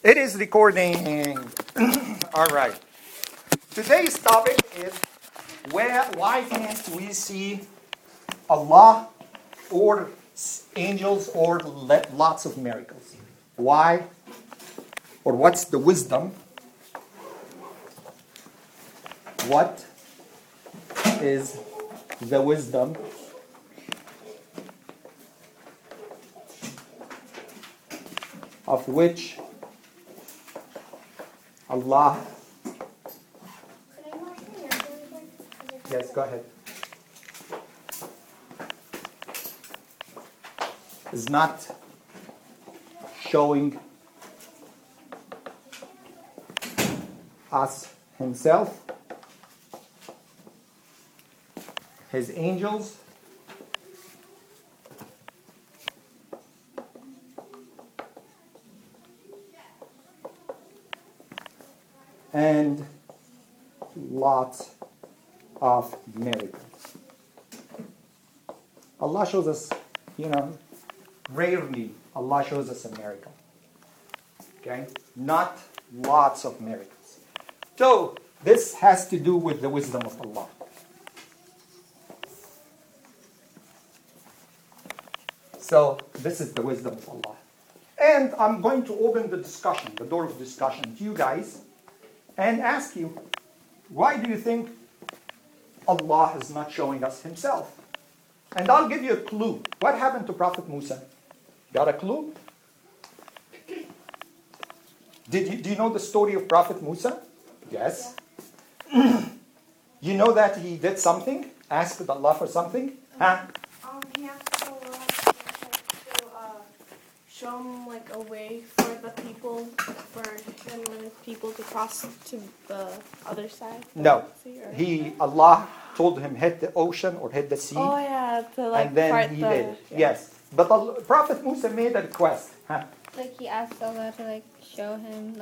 It is recording. All right. Today's topic is why can't we see Allah or angels or lots of miracles? Why? Or what's the wisdom? What is the wisdom of which Allah... Yes, go ahead. Is not showing us himself, his angels, and lots of miracles. Allah shows us, rarely Allah shows us a miracle. Okay? Not lots of miracles. So, this has to do with the wisdom of Allah. So, this is the wisdom of Allah. And I'm going to open the discussion, the door of discussion to you guys, and ask you, why do you think Allah is not showing us himself? And I'll give you a clue. What happened to Prophet Musa? Got a clue? Do you know the story of Prophet Musa? Yes. Yeah. You know that he did something? Asked Allah for something? Huh? He asked Allah to show him a way for the people, to cross to the other side. No. Allah told him hit the ocean or hit the sea. Oh yeah, and then he did. Yeah. Yes. But Prophet Musa made a request. Huh? He asked Allah to show him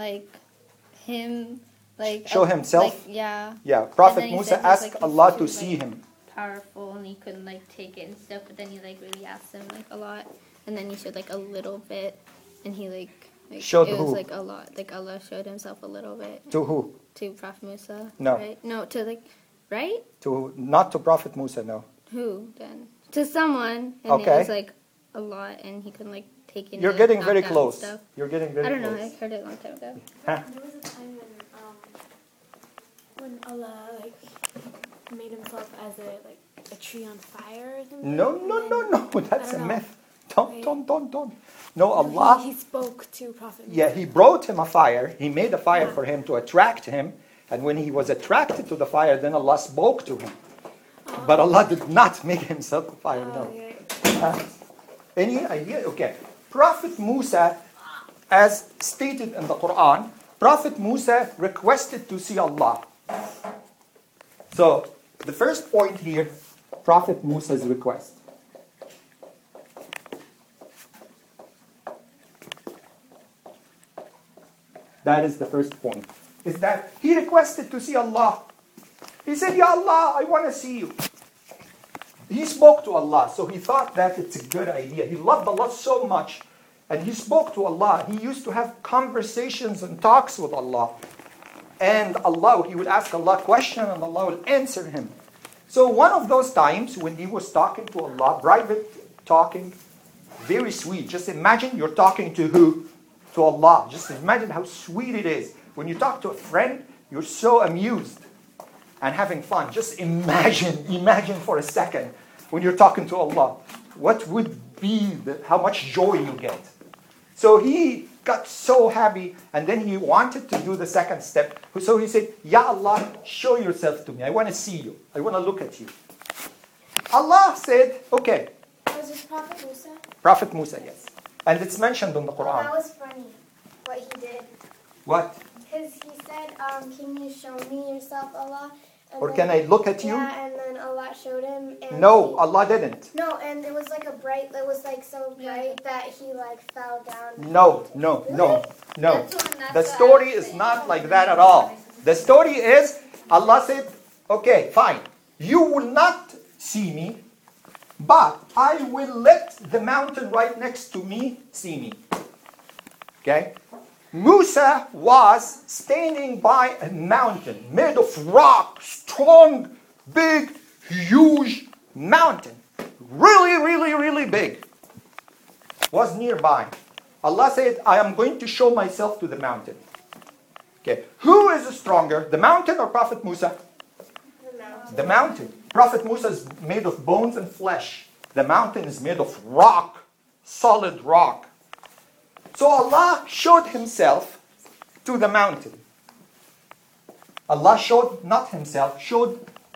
show himself. Yeah. Yeah. Prophet Musa asked Allah to see him. Powerful, and he couldn't take it and stuff. But then he really asked him a lot, and then he showed a little bit, and he showed it who? was a lot. Allah showed himself a little bit. To who? To Prophet Musa. No. Right? No. To right? To not to Prophet Musa. No. Who then? To someone, and okay. it was a lot, and he couldn't take it. You're getting very close. You're getting very close. I don't know. I heard it a long time ago. Huh? There was a time when Allah made himself as a tree on fire or something. No. That's a myth. Don't. No, Allah. He spoke to Prophet Musa. Yeah, he brought him a fire. He made a fire for him to attract him. And when he was attracted to the fire, then Allah spoke to him. But Allah did not make himself a fire, no. Okay. Any idea? Okay. Prophet Musa, as stated in the Quran, Prophet Musa requested to see Allah. So, the first point here, Prophet Musa's request. That is the first point. Is that he requested to see Allah. He said, Ya Allah, I want to see you. He spoke to Allah, so he thought that it's a good idea. He loved Allah so much, and he spoke to Allah. He used to have conversations and talks with Allah. And Allah, he would ask Allah a question, and Allah would answer him. So one of those times when he was talking to Allah, private talking, very sweet. Just imagine you're talking to who? To Allah. Just imagine how sweet it is. When you talk to a friend, you're so amused and having fun. Just imagine for a second when you're talking to Allah. What would be, how much joy you get. So he got so happy, and then he wanted to do the second step. So he said, Ya Allah, show yourself to me. I want to see you. I want to look at you. Allah said, okay. Was this Prophet Musa? Prophet Musa, yes. And it's mentioned in the That Quran. was funny, what he did. What? Because he said, can you show me yourself, Allah? And Or then, can I look at you? Yeah, and then Allah showed him. And No, Allah didn't. No, and it was it was so bright that he fell down. No. The story is not like that at all. The story is, Allah said, okay, fine. You will not see me, but I will let the mountain right next to me see me. Okay? Musa was standing by a mountain made of rock, strong, big, huge mountain. Really, really, really big. Was nearby. Allah said, I am going to show myself to the mountain. Okay, who is stronger, the mountain or Prophet Musa? The mountain. The mountain. Prophet Musa is made of bones and flesh. The mountain is made of rock, solid rock. So Allah showed himself to the mountain. Allah showed, not himself, showed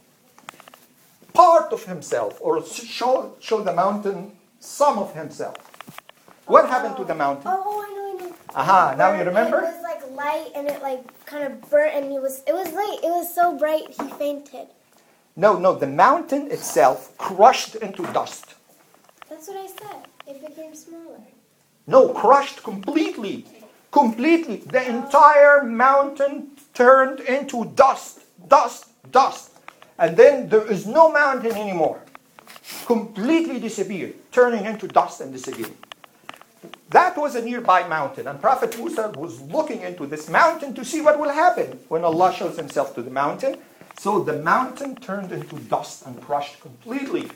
part of himself, or showed the mountain some of himself. What happened to the mountain? Oh, I know. Aha, now you remember? It was like light and it like kind of burnt and it was light. It was so bright he fainted. No, the mountain itself crushed into dust. That's what I said. It became smaller. No, crushed completely. Completely. The entire mountain turned into dust. And then there is no mountain anymore. Completely disappeared. Turning into dust and disappearing. That was a nearby mountain. And Prophet Musa was looking into this mountain to see what will happen when Allah shows himself to the mountain. So the mountain turned into dust and crushed completely.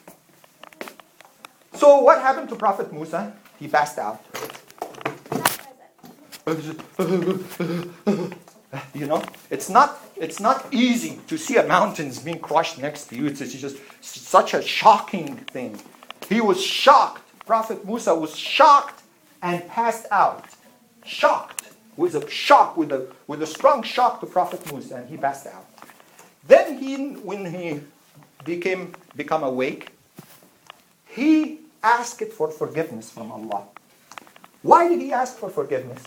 So what happened to Prophet Musa? He passed out. You know, it's not easy to see a mountain being crushed next to you. It's just such a shocking thing. He was shocked. Prophet Musa was shocked and passed out. Shocked. With a strong shock to Prophet Musa, and he passed out. Then when he become awake, he asked for forgiveness from Allah. Why did he ask for forgiveness?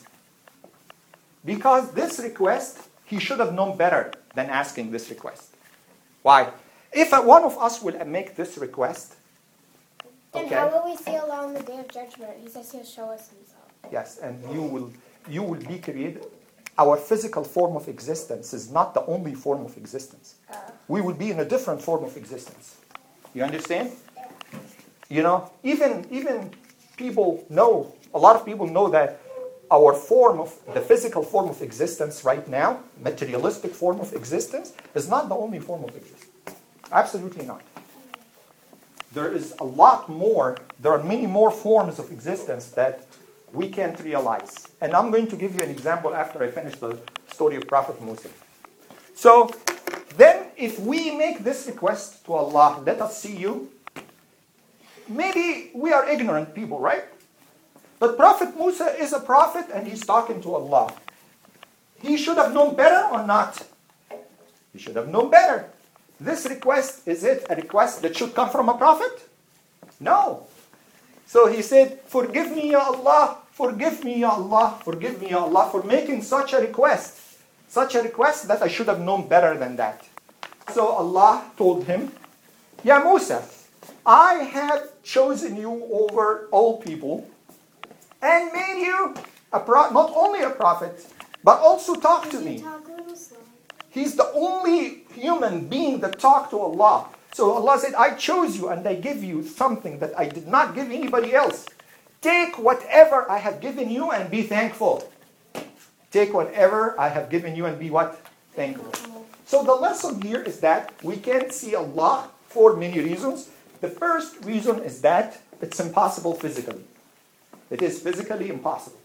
Because this request, he should have known better than asking this request. Why? If one of us will make this request, then okay, how will we see Allah on the day of judgment? He says he'll show us himself. yes, and you will be created. Our physical form of existence is not the only form of existence. We will be in a different form of existence. You understand? You know, even people know, a lot of people know that our the physical form of existence right now, materialistic form of existence, is not the only form of existence. Absolutely not. There is a lot more, there are many more forms of existence that we can't realize. And I'm going to give you an example after I finish the story of Prophet Musa. So, then if we make this request to Allah, let us see you, maybe we are ignorant people, right? But Prophet Musa is a prophet and he's talking to Allah. He should have known better or not? He should have known better. This request, is it a request that should come from a prophet? No. So he said, forgive me, Ya Allah, forgive me, Ya Allah, forgive me, Ya Allah, for making such a request. Such a request that I should have known better than that. So Allah told him, Ya Musa, I have chosen you over all people and made you not only a prophet, but also talk to me. He's the only human being that talked to Allah. So Allah said, I chose you and I give you something that I did not give anybody else. Take whatever I have given you and be thankful. Take whatever I have given you and be what? Thankful. So the lesson here is that we can't see Allah for many reasons. The first reason is that it's impossible physically. It is physically impossible.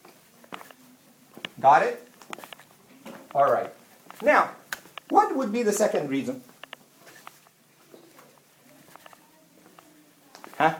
Got it? All right. Now, what would be the second reason? Huh?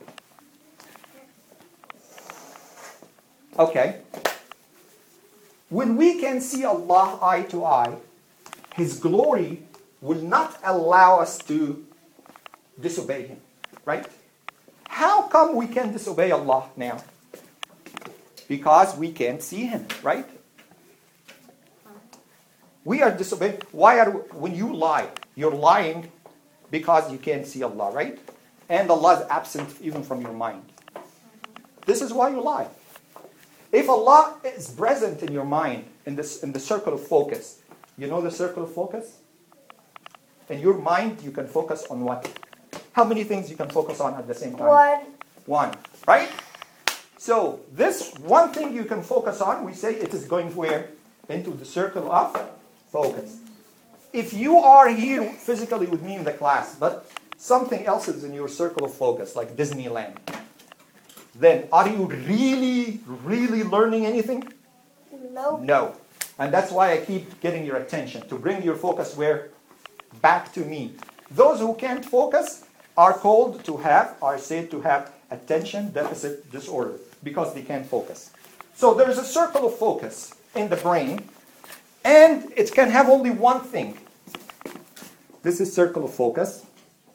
Okay. When we can see Allah eye to eye, His glory will not allow us to disobey Him. Right? How come we can disobey Allah now? Because we can't see Him, right? We are disobeying. When you lie, you're lying because you can't see Allah, right? And Allah is absent even from your mind. This is why you lie. If Allah is present in your mind, in the circle of focus, you know the circle of focus? In your mind, you can focus on what? How many things you can focus on at the same time? One. One, right? So this one thing you can focus on, we say it is going where? Into the circle of focus. If you are here physically with me in the class, but something else is in your circle of focus, like Disneyland, then are you really, really learning anything? No. No. And that's why I keep getting your attention, to bring your focus where? Back to me. Those who can't focus are said to have attention deficit disorder because they can't focus. So there is a circle of focus in the brain, and it can have only one thing. This is circle of focus.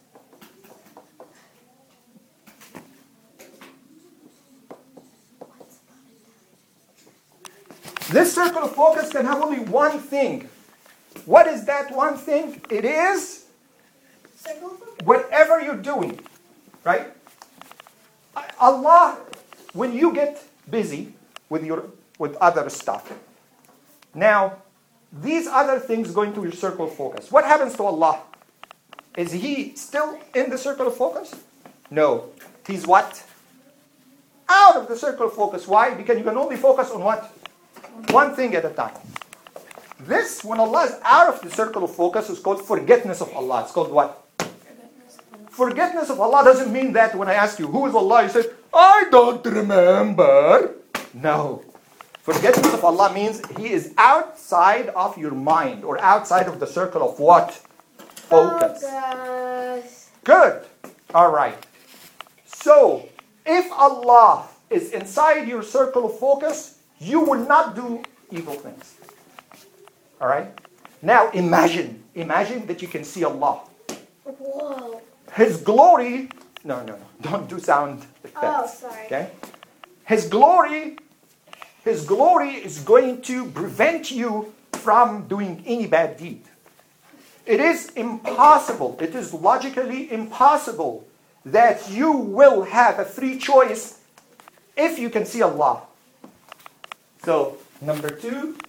This circle of focus can have only one thing. What is that one thing? It is whatever you're doing, right? Allah, when you get busy with other stuff, now these other things go into your circle of focus. What happens to Allah? Is He still in the circle of focus? No. He's what? Out of the circle of focus. Why? Because you can only focus on what? One thing at a time. This, when Allah is out of the circle of focus, is called forgetfulness of Allah. It's called what? Forgetfulness of Allah doesn't mean that when I ask you, who is Allah? You say, I don't remember. No. Forgetfulness of Allah means He is outside of your mind, or outside of the circle of what? Focus. Good. All right. So, if Allah is inside your circle of focus, you will not do evil things. All right? Now imagine that you can see Allah. Whoa. His glory, no, don't do sound effects. Oh, sorry. Okay? His glory is going to prevent you from doing any bad deed. It is impossible, it is logically impossible that you will have a free choice if you can see Allah. So, number 2,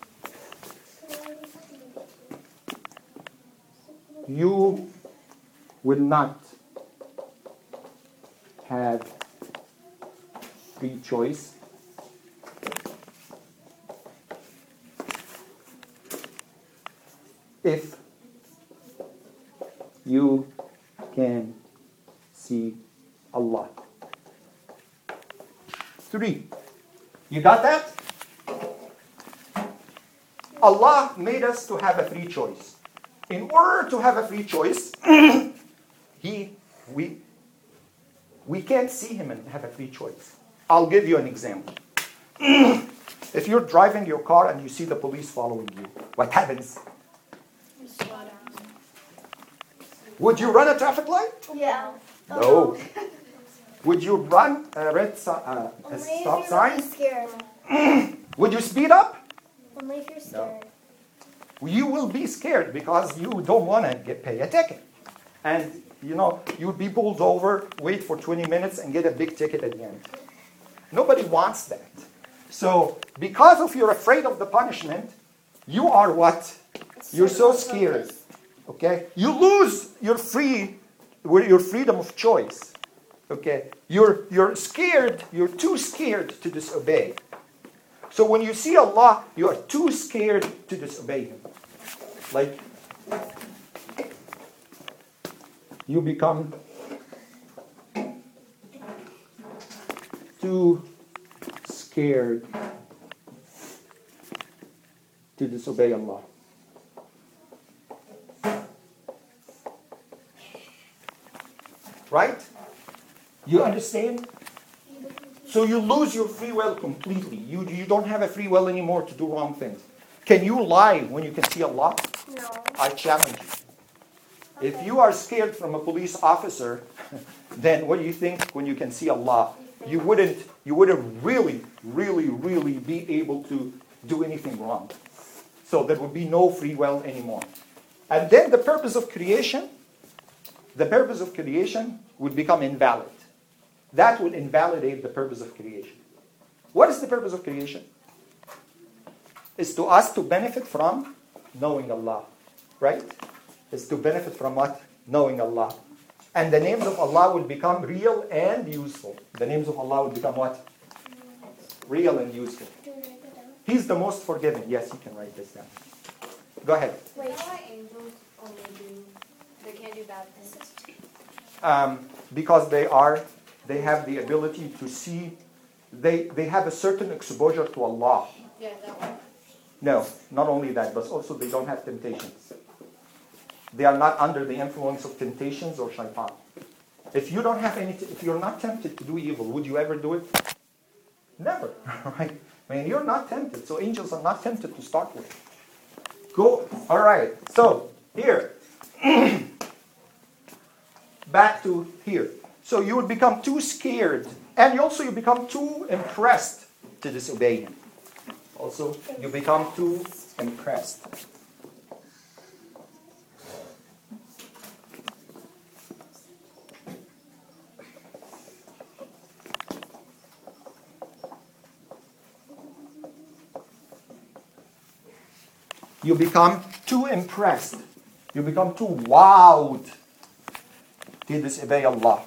you will not have free choice if you can see Allah. 3. You got that? Allah made us to have a free choice. In order to have a free choice, we can't see Him and have a free choice. I'll give you an example. If you're driving your car and you see the police following you, what happens? Would you run a traffic light? Yeah. No. Would you run a stop sign? Scared. Would you speed up? Only if you're scared. No. You will be scared because you don't want to pay a ticket. And, you'd be pulled over, wait for 20 minutes, and get a big ticket at the end. Nobody wants that. So, because of you're afraid of the punishment, you are what? You're so scared. Okay? You lose your freedom of choice. Okay? You're scared, you're too scared to disobey. So when you see Allah, you are too scared to disobey Him. Like, you become too scared to disobey Allah. Right? You understand? So you lose your free will completely. You don't have a free will anymore to do wrong things. Can you lie when you can see Allah? No. I challenge you. If you are scared from a police officer, then what do you think when you can see Allah? You wouldn't really, really, really be able to do anything wrong. So there would be no free will anymore. And then the purpose of creation would become invalid. That will invalidate the purpose of creation. What is the purpose of creation? It's to us to benefit from knowing Allah. Right? It's to benefit from what? Knowing Allah. And the names of Allah will become real and useful. The names of Allah will become what? real and useful. Do you write it down? He's the most forgiving. Yes, you can write this down. Go ahead. Wait. Why angels only do? They can't do bad things. Because they have the ability to see, they have a certain exposure to Allah. Yeah, that one. No, not only that, but also they don't have temptations. They are not under the influence of temptations or shaitan. If you don't have any, if you're not tempted to do evil, would you ever do it? Never, right? I mean, you're not tempted, so angels are not tempted to start with. Go. All right. So here, back to here. So you would become too scared, and you become too impressed to disobey him. Also, you become too impressed. You become too impressed. You become too wowed to disobey Allah.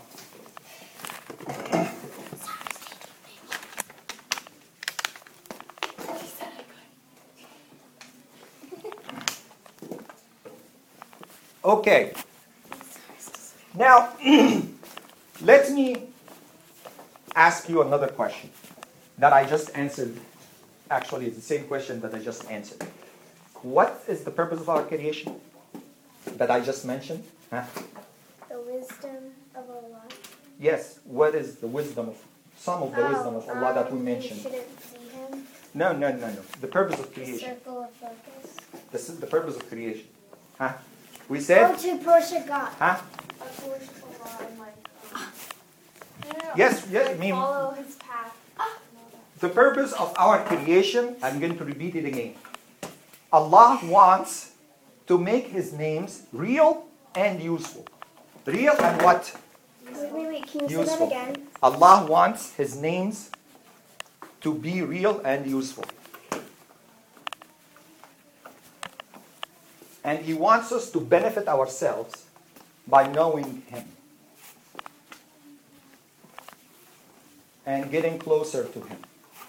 Okay. Now, let me ask you another question that I just answered. Actually, it's the same question that I just answered. What is the purpose of our creation that I just mentioned? Huh? The wisdom of Allah. Yes, what is the wisdom of, some of the wisdom of Allah that we You mentioned? shouldn't see him. No. The purpose of The creation. circle of focus. This is the purpose of creation. Huh? We Oh, said, to worship God. huh? I worship Allah and like Yes, I mean, follow His path. the purpose of our creation, I'm going to repeat it again. Allah wants to make His names real and useful. Real and what? Wait. Can you say that Useful. again? Allah wants His names to be real and useful. And He wants us to benefit ourselves by knowing Him and getting closer to Him.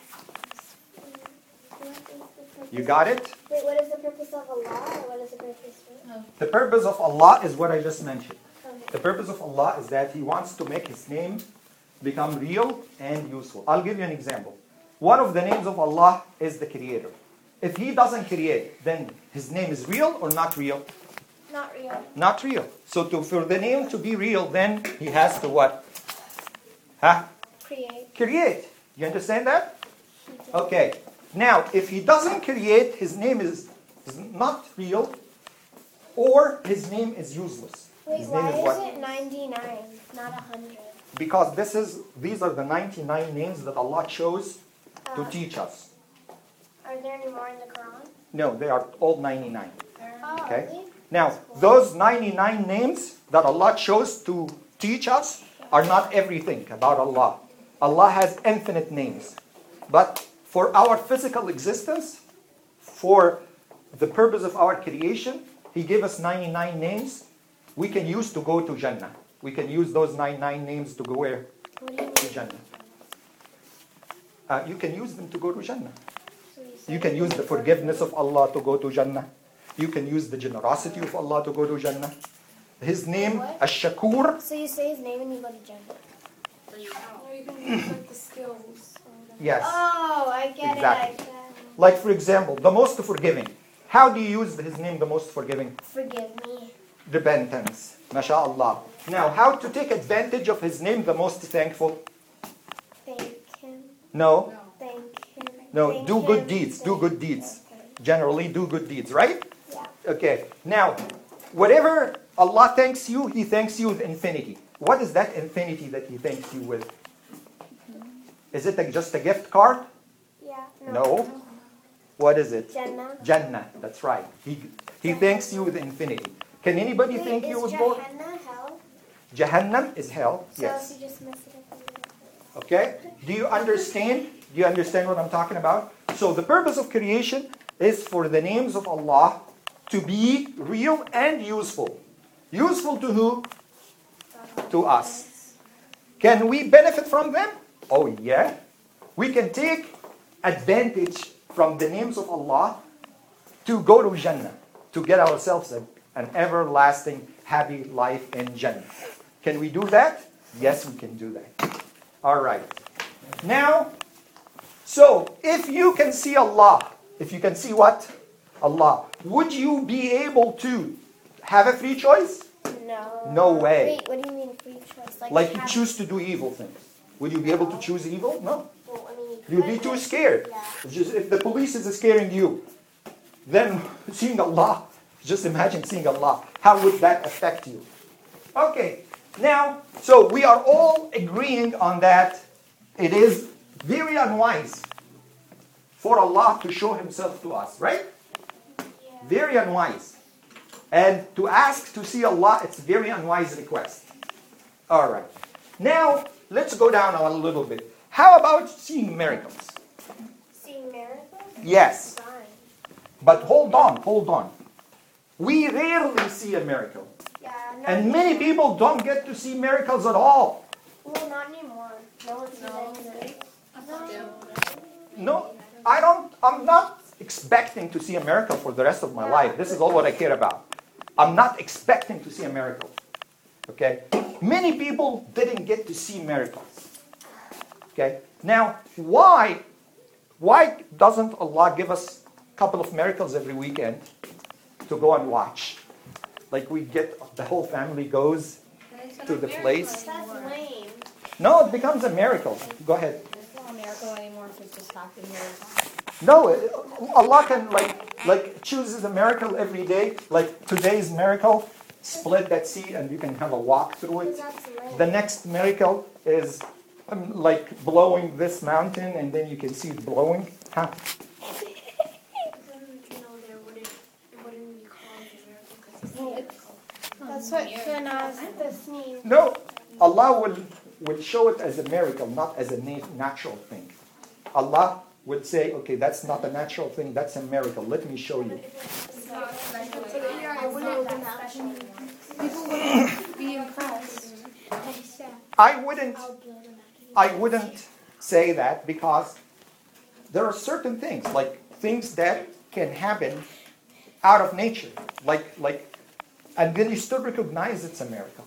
What is the purpose? You got it? Wait, what is the purpose of Allah? Or what is the purpose of The purpose of Allah is what I just mentioned. Okay. The purpose of Allah is that He wants to make His name become real and useful. I'll give you an example. One of the names of Allah is the Creator. If He doesn't create, then His name is real or not real? Not real. Not real. So for the name to be real, then He has to what? Huh? Create. Create. You understand that? Okay. Now, if He doesn't create, His name is not real, or His name is useless. Wait, His name why is is what? it 99, not 100? Because these are the 99 names that Allah chose to teach us. Are there any more in the Quran? No, they are all 99. Oh, Okay. really? Now, those 99 names that Allah chose to teach us are not everything about Allah. Allah has infinite names. But for our physical existence, for the purpose of our creation, He gave us 99 names we can use to go to Jannah. We can use those 99 names to go where? What do you To mean? Jannah. You can use them to go to Jannah. So said You can use the forgiveness of Allah to go to Jannah. You can use the generosity of Allah to go to Jannah. His name, What? Ash-Shakur. So you say his name and you go to Jannah. Or you can use like the skills. Yes. Oh, I get Exactly. it. I get it. Like, for example, the most forgiving. How do you use His name, the most forgiving? Forgive me. Repentance. MashaAllah. Now, how to take advantage of His name, the most thankful? Thank him. No. Thank him. No, Thank do him. good deeds. Do good deeds. Generally, do good deeds, right? Yeah. Okay. Now, whatever Allah thanks you, He thanks you with infinity. What is that infinity that He thanks you with? Is it just a gift card? Yeah. No. What is it? Jannah. Jannah. That's right. He thanks you with infinity. Can anybody Wait, thank you is with more? Jahannam hell? Jahannam is hell. So Yes. if you just mess it up a little bit. Okay? Do you understand? Do you understand what I'm talking about? So the purpose of creation is for the names of Allah to be real and useful. Useful to who? To us. Can we benefit from them? Oh yeah. We can take advantage from the names of Allah to go to Jannah, to get ourselves an everlasting happy life in Jannah. Can we do that? Yes, we can do that. All right. Now, so if you can see Allah, if you can see what? Allah, would you be able to have a free choice? No. No way. Wait, what do you mean free choice? Like you choose to do evil things. Would you be able to choose evil? No. Well, I mean, You'd be too scared. Yeah. It's just, if the police is scaring you, then seeing Allah, just imagine seeing Allah. How would that affect you? Okay, now, so we are all agreeing on that it is very unwise for Allah to show Himself to us, right? Very unwise. And to ask to see Allah, it's a very unwise request. All right. Now, let's go down a little bit. How about seeing miracles? seeing miracles? Yes. Fine. But hold on. We rarely see a miracle. Yeah, not And many people don't get to see miracles at all. Well, not anymore. No one's doing No, I'm not expecting to see a miracle for the rest of my life. This is all what I care about. I'm not expecting to see a miracle. Okay? Many people didn't get to see miracles. Okay? Now, why doesn't Allah give us a couple of miracles every weekend to go and watch? Like we get, the whole family goes to the place. That's lame. No, it becomes a miracle. Go ahead. It's not a miracle anymore if it's just happened here. No, Allah can like chooses a miracle every day. Like today's miracle, split that sea and you can have a walk through it. That's lame. The next miracle is like blowing this mountain and then you can see it blowing. Huh? That's what Finas the sneeze. No, Allah will show it as a miracle, not as a natural thing. Allah would say, okay, that's not a natural thing, that's a miracle. Let me show you. People wouldn't be impressed. I wouldn't say that because there are certain things, like things that can happen out of nature, and then you still recognize it's a miracle.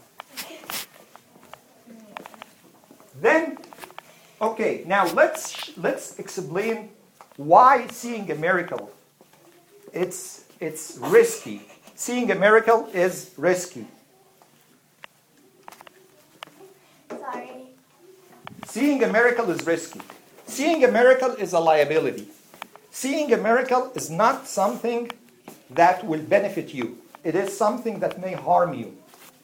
Then, okay, now let's explain why seeing a miracle it's risky. Seeing a miracle is risky. Sorry. Seeing a miracle is risky. Seeing a miracle is a liability. Seeing a miracle is not something that will benefit you. It is something that may harm you.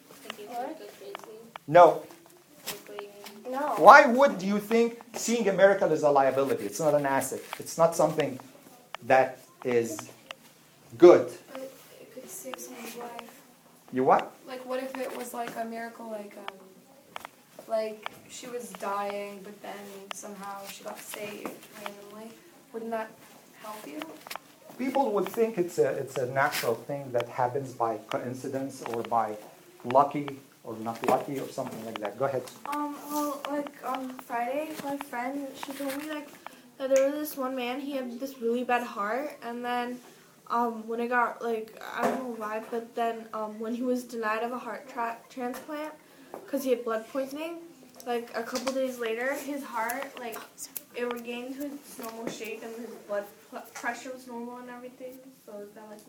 No. No. Why would you think seeing a miracle is a liability? It's not an asset. It's not something that is good. It could save someone's life. You what? Like, what if it was like a miracle, like she was dying, but then somehow she got saved randomly? Wouldn't that help you? People would think it's a natural thing that happens by coincidence or by lucky or not lucky or something like that. Go ahead. Well, like on Friday, my friend, she told me like that there was this one man, he had this really bad heart, and then when it got like, I don't know why, but then when he was denied of a heart transplant because he had blood poisoning, like a couple days later, his heart, like, it regained to its normal shape and his blood pressure was normal and everything. So is that like